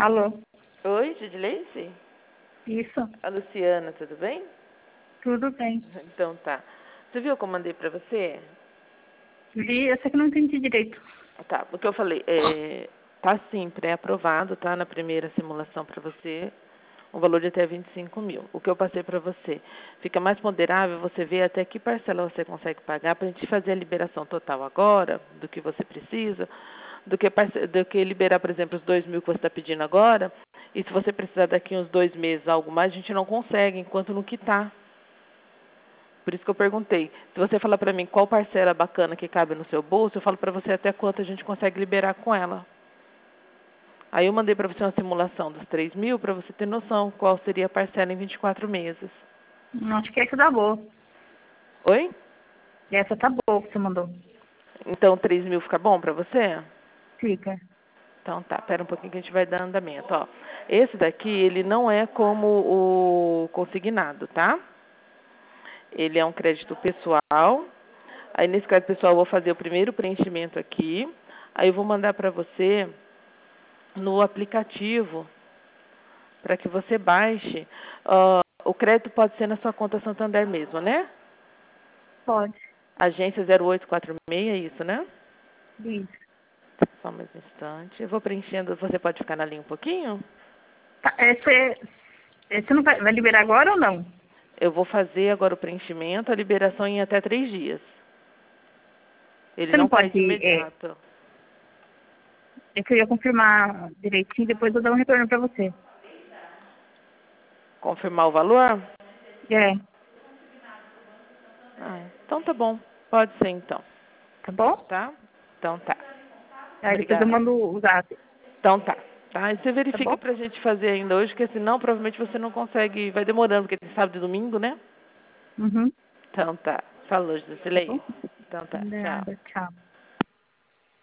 Alô? Oi, Judileice? Isso, A Luciana, tudo bem? tudo bem. Então tá. Você viu o que eu mandei pra você? Vi, eu sei que não entendi direito. Tá, o que eu falei, tá sim, pré-aprovado, tá? Na primeira simulação pra você, um valor de até 25 mil. O que eu passei pra você. Fica mais ponderável você ver até que parcela você consegue pagar pra gente fazer a liberação total agora, do que você precisa, do que liberar, por exemplo, os 2 mil que você está pedindo agora. E se você precisar daqui uns 2 meses, algo mais, a gente não consegue, enquanto não quitar. Por isso que eu perguntei. Se você falar pra mim qual parcela bacana que cabe no seu bolso, eu falo pra você até quanto a gente consegue liberar com ela. Aí eu mandei pra você uma simulação dos 3 mil pra você ter noção qual seria a parcela em 24 meses. Acho que essa tá boa. Oi? Essa tá boa que você mandou. Então 3 mil fica bom pra você? Fica. Então tá, pera um pouquinho que a gente vai dar andamento, ó. Esse daqui, ele não é como o consignado, tá? Ele é um crédito pessoal. Aí nesse crédito pessoal eu vou fazer o primeiro preenchimento aqui. Aí eu vou mandar pra você no aplicativo para que você baixe. O crédito pode ser na sua conta Santander mesmo, né? Pode. Agência 0846, é isso, né? Isso. Só mais um instante. Eu vou preenchendo. Você pode ficar na linha um pouquinho? Tá, você não vai liberar agora ou não? Eu vou fazer agora o preenchimento, a liberação em até 3 dias. Ele Você não não cai pode, de imediato. é que eu ia confirmar direitinho, depois eu dou um retorno pra você. Confirmar o valor? É, Então tá bom. Pode ser então. tá bom? Tá? Então tá. Aí depois eu Obrigada. mando o zap, Então tá. Tá? E você tá verifica bom? pra gente fazer ainda hoje, porque senão provavelmente você não consegue. Vai demorando, porque tem sábado e domingo, né? Uhum, Então tá. Falou, tá Juscelei. bom? Então tá. Tchau. Nada, tchau.